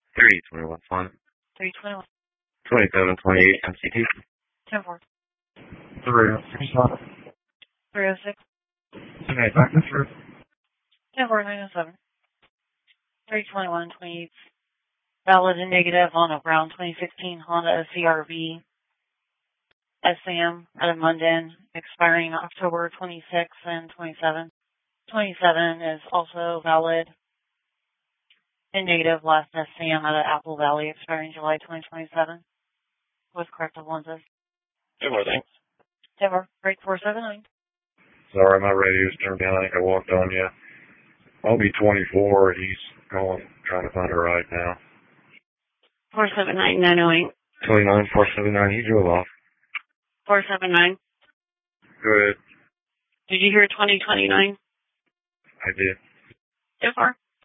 3021 Fun. 321. 2728 MCT. 10-4. 306 Fun. 306. Okay, back to through. 10-4, 907. 321, 28. Valid and negative on a brown 2016 Honda CRV SM out of Munden, expiring October 26 and 27. 27 is also valid and negative last SM out of Apple Valley, expiring July 2027, with corrective lenses. Two more things. Denver, break 479. Sorry, my radio's turned down. I think I walked on you. I'll be 24. He's going, trying to find a ride now. 479, 908. 29479. He drove off. 479. Good. Did you hear 2029? I did. So far?